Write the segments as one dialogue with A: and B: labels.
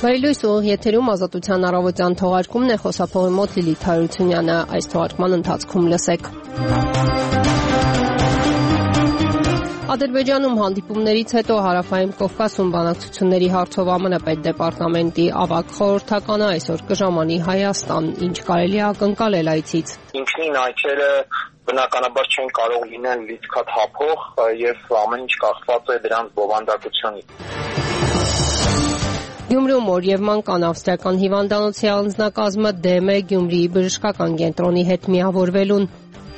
A: Բարելույս ուղիղ եթերում ազատության առավոտյան թողարկումն է, խոսափողի մոտ Լիլիթ Հարությունյանը, այս թողարկման ընթացքում լսեք։ Ադրբեջանում հանդիպումներից հետո Հարավային Կովկասում բանակցությունների հարցով ԱՄՆ պետդեպարտամենտի ավագ խորհրդականը այսօր կժամանի Հայաստան, ինչ կարելի է ակնկալել այցից։
B: Ինքնին այցերը բնականաբար չեն կարող լինել լիցքաթափող եւ ամեն ինչ կախված է դրանց բովանդակությունից։
A: Գյումրիում օրևման կան ավստրիական հիվանդանոցի անձնակազմը դեմ է Գյումրիի բժշկական կենտրոնի հետ միավորվելուն։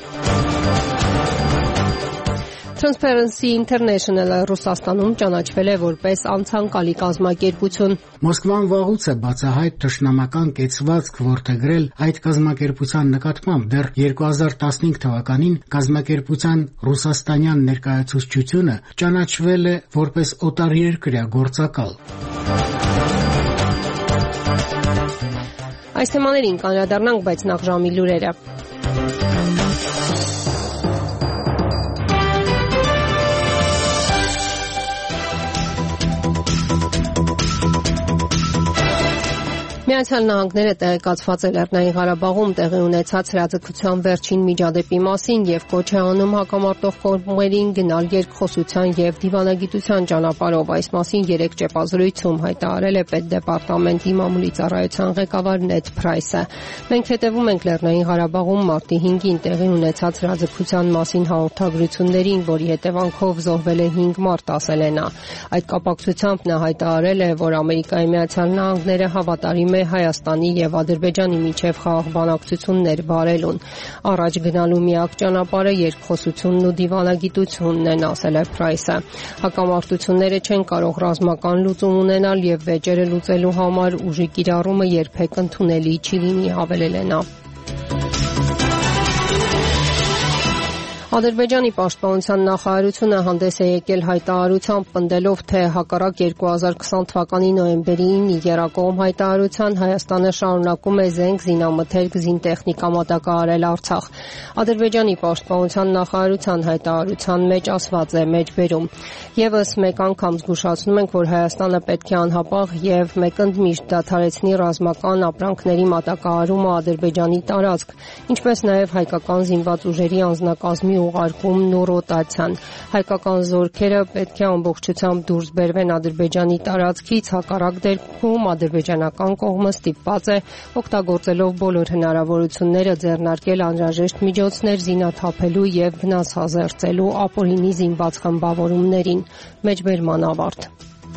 A: Transparency International-ը Ռուսաստանում ճանաչվել է որպես անցանկալի կազմակերպություն։
C: Մոսկվան վաղուց է բացահայտ թշնամական կեցվածք որդեգրել այդ կազմակերպության նկատմամբ։ Դեռ 2015 թվականին կազմակերպության ռուսաստանյան ներկայացուցչությունը ճանաչվել է որպես օտարերկրյա գործակալ։
A: Այս թեմաներին կանդրադառնանք, բայց նախ ժամի լուրերը։ Միացյալ Նահանգները տեղեկացված է Լեռնային Ղարաբաղում տեղի ունեցած հրաձգության վերջին միջադեպի մասին եւ կոչ է անում հակամարտող կողմերին գնալ երկխոսության եւ դիվանագիտության ճանապարհով։ Այս մասին 3 ճեպազրույցում հայտարարել է պետդեպարտամենտի մամուլի ծառայության ղեկավար Նեդ Փրայսը։ Մենք հետևում ենք Լեռնային Ղարաբաղում մարտի 5-ին տեղի ունեցած հրաձգության մասին հաղորդագրություններին, որի հետևանքով զոհվել է 5 մարդ, ասել է նա։ Այդ կապակցությամբ նա հայտարարել է, որ Ամերիկայի Միացյալ Նահանգները հավատարիմ Հայաստանի եւ Ադրբեջանի միջև խաղաղ բանակցություններ վարելուն։ Առաջ գնալու միակ ճանապարհը երկխոսությունն ու դիվանագիտությունն են, ասել է Փրայսը։ Հակամարտությունները չեն կարող ռազմական լուծում ունենալ եւ վեճերը լուծելու համար ուժի կիրառումը երբեք ընդունելի չի լինի, հավելել է նա։ Ադրբեջանի պաշտպանության նախարարությունը հանդես է եկել հայտարարությամբ, պնդելով, թե հակառակ 2020 թվականի նոյեմբերին եռակողմ հայտարարության Հայաստանը շարունակում է զենք, զինամթերք, զինտեխնիկա մատակարարել Արցախ։ Ադրբեջանի պաշտպանության նախարարության հայտարարության մեջ ասված է մեջբերում. Եվս մեկ անգամ զգուշացնում ենք, որ Հայաստանը պետք է անհապաղ եւ մեկընդմիշտ դադարեցնի ռազմական ապրանքների մատակարարումը Ադրբեջանի տարածք, ինչպես նաեւ հայկական զինված ուժերի անձնակազմի ուղարկումն ու ռոտացիան։ Հայկական զորքերը պետք է ամբողջությամբ դուրս բերվեն Ադրբեջանի տարածքից, հակառակ դեպքում ադրբեջանական կողմը ստիպված է օգտագործելով բոլոր հնարավորությունները ձեռնարկել անհրաժեշտ միջոցներ զինաթափելու եւ վնասազերծելու ապօրինի զինված խմբավորումներին։ Մեջբերման ավարտ։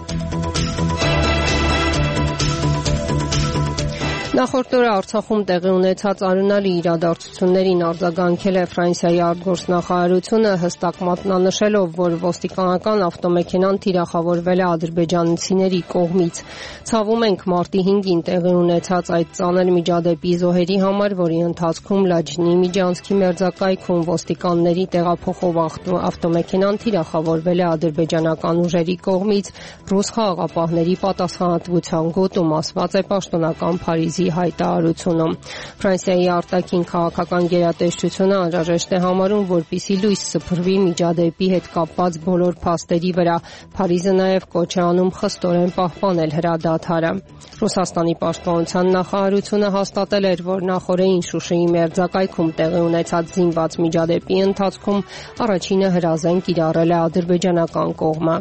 A: Նախորդ օրը Արցախում տեղի ունեցած արունալի իրադարձություններին արձագանքել է Ֆրանսիայի արտգործնախարարությունը, հստակ մատնանշելով, որ ոստիկանական ավտոմեքենան թիրախավորվել է ադրբեջանցիների կողմից։ Ցավում ենք մարտի 5-ին տեղի ունեցած այդ ծանր միջադեպի զոհերի համար, որի ընթացքում Լաչինի միջանցքի մերձակայքում ոստիկանների տեղափոխող ավտոմեքենան թիրախավորվել է ադրբեջանական ուժերի կողմից ռուս խաղաղապահների պատասխանատվության գոտում, ասված է պաշտոնական Փարիզի հայտարարությունում։ Ֆրանսիայի արտաքին քաղաքական գերատեսչությունը անհրաժեշտ է համարում, որպեսզի լույս սփռվի միջադեպի հետ կապված բոլոր փաստերի վրա։ Փարիզը նաև կոչ է անում խստորեն պահպանել հրադադարը։ Ռուսաստանի պաշտպանության նախարարությունը հաստատել էր, որ նախորդին Շուշիի մերձակայքում տեղի ունեցած զինված միջադեպի ընթացքում առաջինը հրազեն կիրառել է ադրբեջանական կողմը։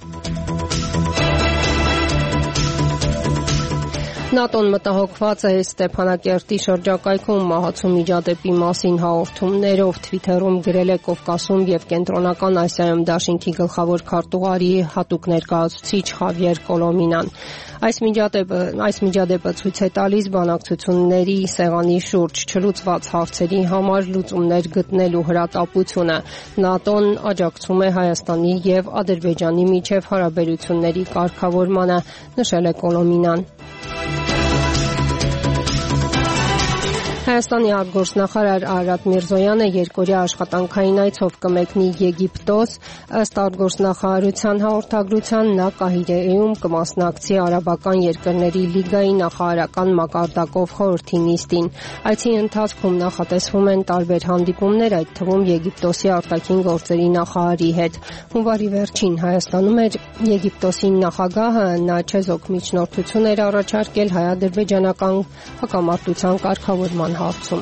A: ՆԱՏՕ-ն մտահոգված է Ստեփանակերտի շրջակայքում մահացու միջադեպի մասին հաղորդումներով, Թվիթերում գրել է Կովկասում եւ Կենտրոնական Ասիայում դաշինքի գլխավոր քարտուղարի հատուկ ներկայացուցիչ Խավիեր Կոլոմինան։ Այս միջադեպը ցույց է տալիս բանակցությունների սեղանի շուրջ չլուծված հարցերի համար լուծումներ գտնելու հրատապությունը։ ՆԱՏՕ-ն աջակցում է Հայաստանի եւ Ադրբեջանի միջև հարաբերությունների կարգավորմանը, նշել է Կոլոմինան։ Հայաստանի արտգործնախարար Արարատ Միրզոյանը երկօրյա աշխատանքային այցով կմեկնի Եգիպտոս, ըստ արտգործնախարարության հաղորդագրության նա Կահիրեում կմասնակցի արաբական երկրների լիգայի նախարարական մակարդակով խորհրդի նիստին։ Այցի ընթացքում նախատեսվում են տարբեր հանդիպումներ, այդ թվում Եգիպտոսի արտաքին գործերի նախարարի հետ։ Հունվարի վերջին Հայաստանում էր Եգիպտոսի նախագահը, նա չեզոք միջնորդություն էր առաջարկել հայ-ադրբեջանական հակամարտության կարգավորման հարցում։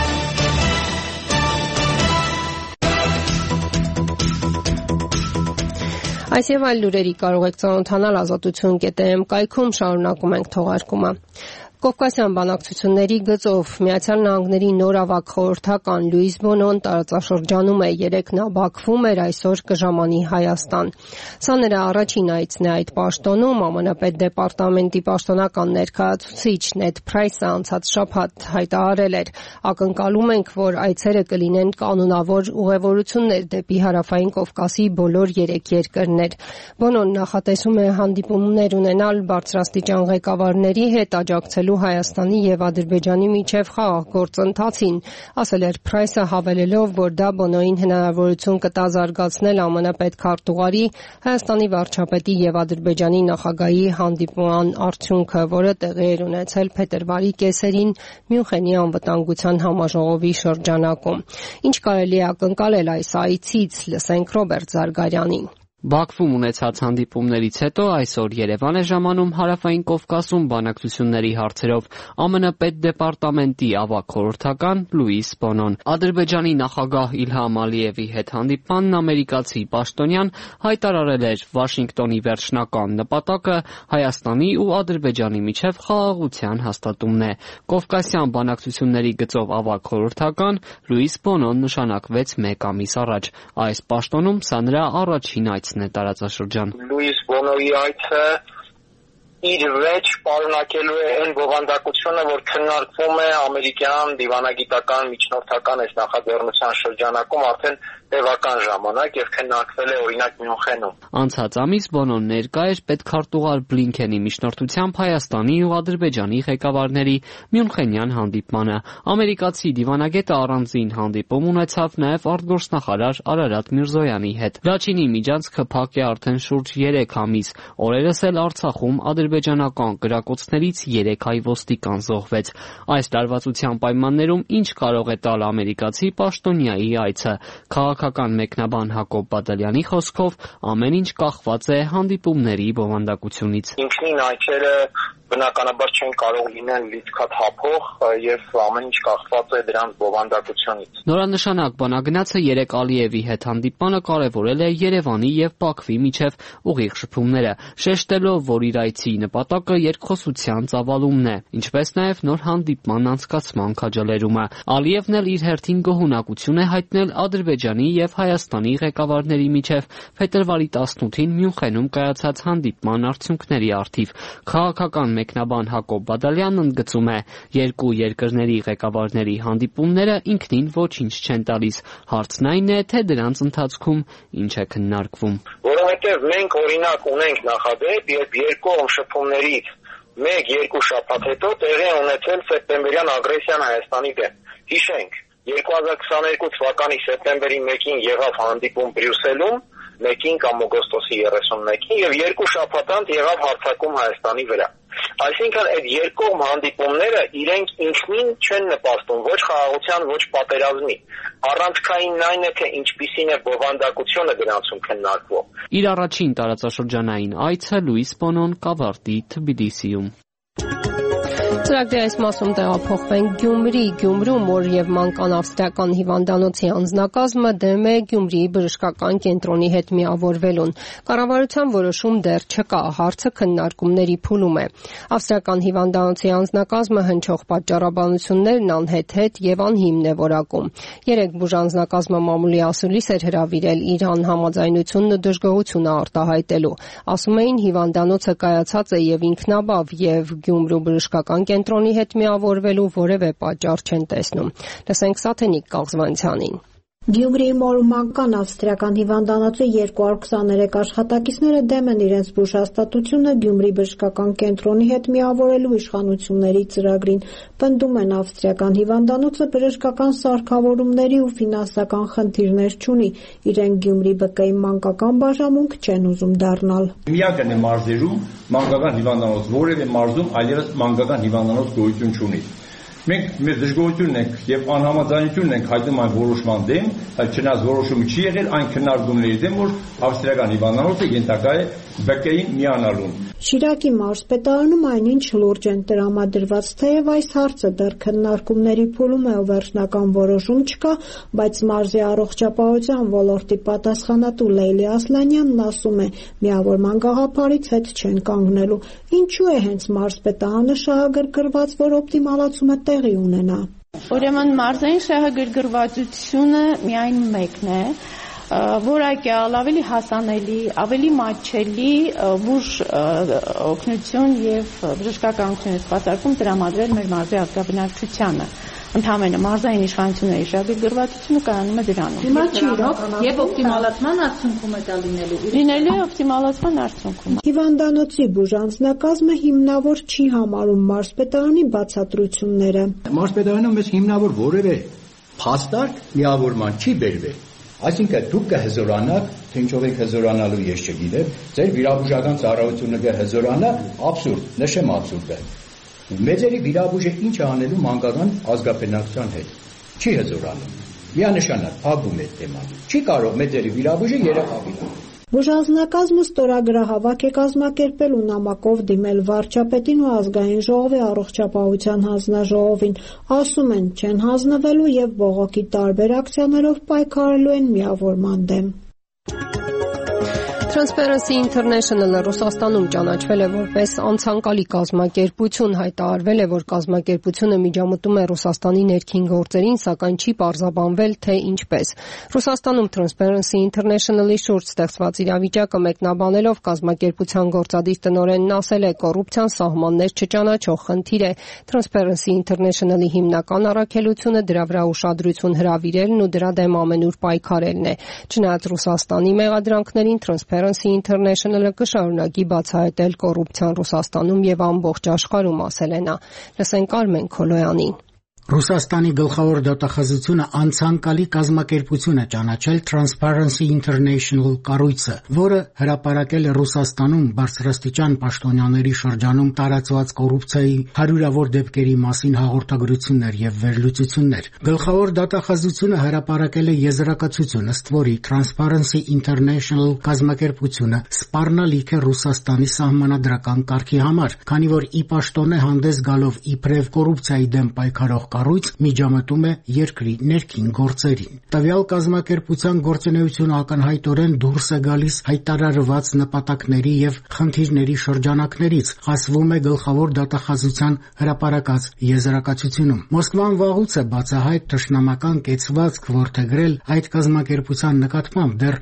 A: Այս եւ այլ լուրերի կարող եք ծանոթանալ azatutun.am կայքում, շարունակում ենք թողարկումը։ Կովկասյան բանակցությունների գծով Միացյալ Նահանգների նոր ավագ խորհրդական Լուիս Բոնոն տարածաշրջանում է, երեկ նա Բաքվում էր, այսօր կժամանի Հայաստան։ Սա նրա առաջին այցն է այդ պաշտոնում, ԱՄՆ պետդեպարտամենտի պաշտոնական ներկայացուցիչ Նեդ Փրայսը անցած շաբաթ հայտարարել էր. «Ակնկալում ենք, որ այցերը կլինեն կանոնավոր ուղևորություններ դեպի Հարավային Կովկասի բոլոր 3 երկրներ»։ Բոնոն նախատեսում է հանդիպումներ ունենալ բարձրաստիճան ղեկավարների հետ, աջակցելու Հայաստանի եւ Ադրբեջանի միջև խաղաղ գործընթացին, ասել էր Փրայսը, հավելելով, որ դա Բոնոյին հնարավորություն կտա զարգացնել ԱՄՆ պետքարտուղարի, Հայաստանի վարչապետի եւ Ադրբեջանի նախագահի հանդիպման արդյունքը, որը տեղի էր ունեցել փետրվարի կեսերին Մյունխենի անվտանգության համաժողովի շրջանակում։ Ինչ կարելի է ակնկալել այս այցից, լսենք Ռոբերտ Զարգարյանին։
D: Բաքվում ունեցած հանդիպումներից հետո այսօր Երևան է ժամանում Հարավային Կովկասում բանակցությունների հարցերով ԱՄՆ պետդեպարտամենտի ավագ խորհրդական Լուիս Բոնոն։ Ադրբեջանի նախագահ Իլհամ Ալիևի հետ հանդիպմանն ամերիկացի պաշտոնյան հայտարարել էր Վաշինգտոնի վերջնական նպատակը Հայաստանի ու Ադրբեջանի միջև խաղաղության հաստատումն է։ Կովկասյան բանակցությունների գծով ավագ խորհրդական Լուիս Բոնոն նշանակվեց 1 ամիս առաջ։ Այս պաշտոնում սա նրա առաջին այցն է տարածաշրջան։
B: Լուիս Բոնոյի այցը իր վեճ պարունակելու է այն բովանդակությունը, որ քննարկվում է ամերիկյան դիվանագիտական միջնորդական այս նախաձեռնության շրջանակում արդեն տևական ժամանակ եւ քննարկվել է օրինակ Մյունխենում։
D: Անցած ամիս Բոնոն ներկա էր պետքարտուղար Բլինքենի միջնորդությամբ Հայաստանի ու Ադրբեջանի ղեկավարների Մյունխենյան հանդիպմանը։ Ամերիկացի դիվանագետը առանձին հանդիպում ունեցավ նաեւ արտգործնախարար Արարատ Միրզոյանի հետ։ Վերջինի միջանցքը փակ է արդեն շուրջ 3 ամիս։ Օրերս էլ Արցախում ադրբեջանական կրակոցներից 3 հայ ոստիկան զոհվեց։ Այս լարվածության պայմաններում ինչ կարող է տալ ամերիկացի պաշտոնյայի այցը։ Քաղաքական մեկնաբան Հակոբ Բադալյանի խոսքով ամեն ինչ կախված է հանդիպումների բովանդակությունից։
B: Ինքնին այցերը բնականաբար չեն կարող լինել լիցքաթափող եւ ամեն ինչ կախված է դրանց բովանդակությունից։
D: Նորանշանակ բանագնացը երեկ Ալիևի հետ հանդիպանը կարևորել է Երևանի եւ Բաքվի միջև ուղիղ շփումները, շեշտելով, որ իր այցի նպատակը երկխոսության ծավալումն է, ինչպես նաեւ նոր հանդիպման անցկացման քաջալերումը։ Ալիևն էլ իր հերթին գոհունակություն է հայտնել Ադրբեջանի եւ Հայաստանի ղեկավարների միջև փետրվարի 18-ին Մյունխենում կայացած հանդիպման արդյունքների առթիվ։ Քաղաքական մեկնաբան Հակոբ Բադալյանն ընդգծում է. երկու երկրների ղեկավարների հանդիպումները ինքնին ոչինչ չեն տալիս։ Հարցն այն է, թե դրանց ընթացքում ինչ է քննարկվում։
B: Որովհետև մենք օրինակ ունենք նախադեպ, երբ երկկողմ շփումներից 1-2 շաբաթ հետո տեղի ունեցել սեպտեմբերյան ագրեսիան Հայաստանի դեմ։ Հիշենք, 2022 թվականի սեպտեմբերի 1-ին եղավ հանդիպում Բրյուսելում, 1-ին կամ օգոստոսի 31-ին եւ 2 շաբաթ անց եղավ հարձակում Հայաստանի վրա։ Այսինքն այդ երկկողմ հանդիպումները իրենք ինքնին չեն նպաստում ոչ խաղաղության, ոչ պատերազմի։ Առանցքայինն այն է, թե ինչպիսին է բովանդակությունը դրանցում քննարկվող։
D: Իր առաջին տարածաշրջանային այցը Լուիս Բոնոն կավարտի Թբիլիսիում։
A: Ծրագրի այս մասում տեղափոխվենք Գյումրի։ Գյումրում օր եւ մանկան ավստրիական հիվանդանոցի անձնակազմը դեմ է Գյումրիի բժշկական կենտրոնի հետ միավորվելուն։ Կառավարության որոշում դեռ չկա, հարցը քննարկումների փուլում է։ Ավստրիական հիվանդանոցի անձնակազմը հնչող պատճառաբանություններն անհեթեթ եւ անհիմն է որակում։ 3 բուժանձնակազմը մամուլի ասուլիս էր հրավիրել իր անհամաձայնությունն ու դժգոհությունը արտահայտելու։ Ասում էին հիվանդանոցը կայացած է եւ ինքնաբավ եւ Գյումրու բժշկական կենտրոնի հետ միավորվելու որևէ պատճառ չեն տեսնում։ Լսենք Սաթենիկ Կաղզվանցյանին։
E: Գյումրիի մորմանկան ավստրիական հիվանդանոցի 223 աշխատակիցները դեմ են իրենց բուժհաստատությունը Գյումրի բժշկական կենտրոնի հետ միավորելու իշխանությունների ծրագրին։ Պնդում են ավստրիական հիվանդանոցը բժշկական սարքավորումների ու ֆինանսական խնդիրներ չունի, իրենք Գյումրի ԲԿ-ի մանկական բաժանմունք չեն ուզում դառնալ։
F: Միակն է մարզերում մանկական հիվանդանոց, որևէ մարզում այլևս մանկական հիվանդանոց գոյություն չունի։ Մենք մեր դժգոհությունն ենք եւ անհամաձայնությունն ենք հայտնում այն որոշման դեմ, չնայած որոշումը չի եղել այն քննարկումների դեմ, որ ավստրիական հիվանդանոցը ենթակա է ԲԿ-ին միանալուն։
E: Շիրակի մարզպետարանում այնինչ լուրջ են տրամադրված, թեև այս հարցը դեռ քննարկումների փուլում է ու վերջնական որոշում չկա, բայց մարզի առողջապահության ոլորտի պատասխանատու Լեյլի Ասլանյանն ասում է, միավորման գաղափարից հետ չեն կանգնելու։ Ինչու է հենց մարզպետարանը շահագրգռված, որ օպտիմալացումը տեղի ունենա։
G: Ուրեմն մարզային շահագրգռվածությունը միայն մեկն է, որակյալ, ավելի հասանելի, ավելի մատչելի բուժ օգնություն եւ բժշկական օգնություն սպասարկում տրամադրել մեր մարզի ազգաբնակչությանը։ Ընդհանրապես մարզային իշխանությունների շահագրգռվածությունը կայանում է դրանում։
H: Հիմա չի իրոք եւ օպտիմալացման արդյունքում է դա լինելու օպտիմալացման արդյունքում։
E: Հիվանդանոցի բուժանձնակազմը հիմնավոր չի համարում մարզպետարանի բացատրությունները։
I: Մարզպետարանը մեզ հիմնավոր որևէ փաստարկ միավորման չի բերվել։ Այսինքն դուք կհզորանաք, թե ինչով եք հզորանալու ես չգիտեմ, ձեր վիրաբուժական ծառայությունը կհզորանա, աբսուրդ, նշեմ աբսուրդը։ Մեծերի վիրաբույժը ինչ է անելու մանկական ազգաբնակչության հետ։ Չի հզորանում։ Միանշանակ փակում է թեման։ Չի կարող մեծերի վիրաբույժը երեխա վիրաբույժ։
E: Բուժանձնակազմը ստորագրահավաք է կազմակերպել ու նամակով դիմել վարչապետին ու ազգային ժողովի առողջապահության հանձնաժողովին։ Ասում են, չեն հանձնվելու եւ բողոքի տարբեր ակցիաներով պայքարելու են միավորման դեմ։
A: Transparency International-ը Ռուսաստանում ճանաչվել է որպես անցանկալի կազմակերպություն, հայտարարվել է, որ կազմակերպությունը միջամտում է Ռուսաստանի ներքին գործերին, սակայն չի պարզաբանվել, թե ինչպես։ Ռուսաստանում Transparency International-ի շուրջ ստեղծված իրավիճակը մեկնաբանելով կազմակերպության գործադիր տնօրենն ասել է, կոռուպցիան սահմաններ չճանաչող խնդիր է։ Transparency International-ի հիմնական առաքելությունը դրա վրա ուշադրություն հրավիրելն ու դրա դեմ ամենուր պայքարելն է։ Չնայած Ռուսաստանի մեղադրանքներին Transparency International-ը կշարունակի բացահայտել կոռուպցիան Ռուսաստանում եւ ամբողջ աշխարհում, ասել է նա։ Լսենք Արմեն Քոլոյանին։
C: Ռուսաստանի գլխավոր դատախազությունը անցանկալի կազմակերպություն է ճանաչել Transparency International կառույցը, որը հրապարակել է Ռուսաստանում բարձրաստիճան պաշտոնյաների շրջանում տարածված կոռուպցիայի հարյուրավոր դեպքերի մասին հաղորդագրություններ եւ վերլուծություններ։ Գլխավոր դատախազությունը հրապարակել է եզրակացություն, ըստ որի Transparency International կազմակերպությունը սպառնալիք է Ռուսաստանի սահմանադրական կարգի համար, քանի որ ի պաշտոն է հանդես գալով իբրև կոռուպցիայի դեմ պայքարող կառույց միջամտում է երկրի ներքին գործերին։ Տվյալ կազմակերպության գործունեությունը ակնհայտորեն դուրս է գալիս հայտարարված նպատակների եւ խնդիրների շրջանակներից, ասվում է գլխավոր դատախազության հրապարակած եզրակացությունում։ Մոսկվան վաղուց է բացահայտ թշնամական կեցվածք որդեգրել այդ կազմակերպության նկատմամբ։ Դեռ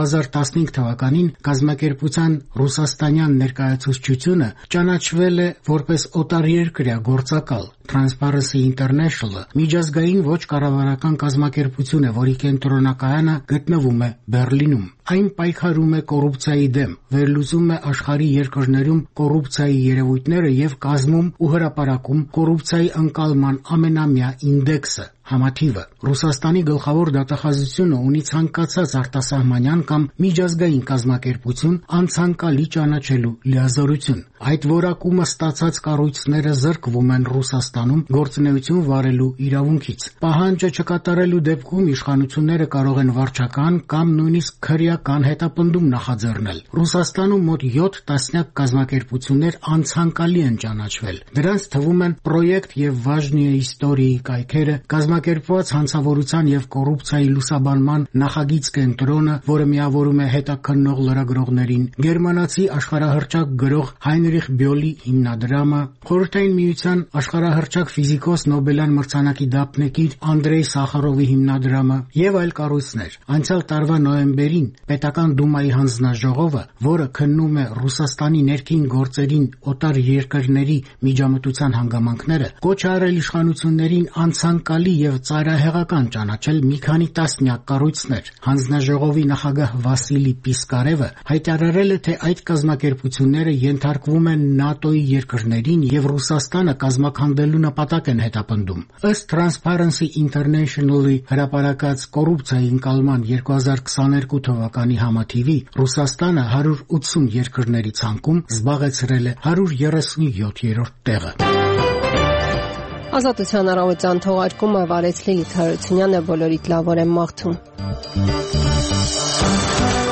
C: 2015 թվականին կազմակերպության ռուսաստանյան ներկայացուցչությունը ճանաչվել է որպես օտարերկրյա գործակալ։ Transparency International-ը միջազգային ոչ կառավարական կազմակերպություն է, որի կենտրոնակայանը գտնվում է Բեռլինում։ Այն պայքարում է կոռուպցիայի դեմ, վերլուծում է աշխարհի երկրներում կոռուպցիայի երևույթները եւ կազմում ու հրապարակում կոռուպցիայի ընկալման ամենամյա ինդեքսը, համաթիվը։ Ռուսաստանի գլխավոր դատախազությունը ունի ցանկացած արտասահմանյան կամ միջազգային կազմակերպություն անցանկալի ճանաչելու լիազորություն։ Այդ որակումը ստացած կառույցները զրկվում են Ռուսաստանում գործունեություն վարելու իրավունքից։ Պահանջը չկատարելու դեպքում իշխանությունները կարող են վարչական կամ նույնիսկ քրեական հետապնդում նախաձեռնել։ Ռուսաստանում մոտ 7 տասնյակ կազմակերպություններ անցանկալի են ճանաչվել։ Դրանց թվում են Պրոյեկտ եւ Վաժնիե Իսტორիի կայքերը, կազմակերպված հանցավորության եւ կոռուպցիայի լուսաբանման նախագիծ կենտրոնը, որը միավորում է հետաքննող լրագրողներին, գերմանացի աշխարհահռչակ գրող Հայնրիխ Բյոլի հիմնադրամը, Խորհրդային Միության աշխարհահռչակ ֆիզիկոս Նոբելյան մրցանակի դափնեկիր Անդրեյ Սախարովի հիմնադրամը եւ այլ կառույցներ։ Անցյալ տարվա նոյեմբերին պետական դումայի հանձնաժողովը, որը քննում է Ռուսաստանի ներքին գործերին օտար երկրների միջամտության հանգամանքները, կոչ արել իշխանություններին անցանկալի եւ ծայրահեղական ճանաչել մի քանի տասնյակ կառույցներ։ Հանձնաժողովի նախագահ Վասիլի Պիսկարևը հայտարարել է, թե այդ կազմակերպությունները ենթարկվում են ՆԱՏՕ-ի երկրներին եւ Ռուսաստանը կազմաքանդելու նպատակ են հետապնդում։ Ըստ Transparency International-ի հրապարակած կոռուպցիայի ընկալման 2022 թվականի համաթիվի Ռուսաստանը 180 երկրների ցանկում զբաղեցրել է 137-րդ տեղը։
A: Ազատության առավոտյան թողարկումը վարեց Լիլիթ Հարությունյանը, բոլորիդ լավ օր եմ մաղթում։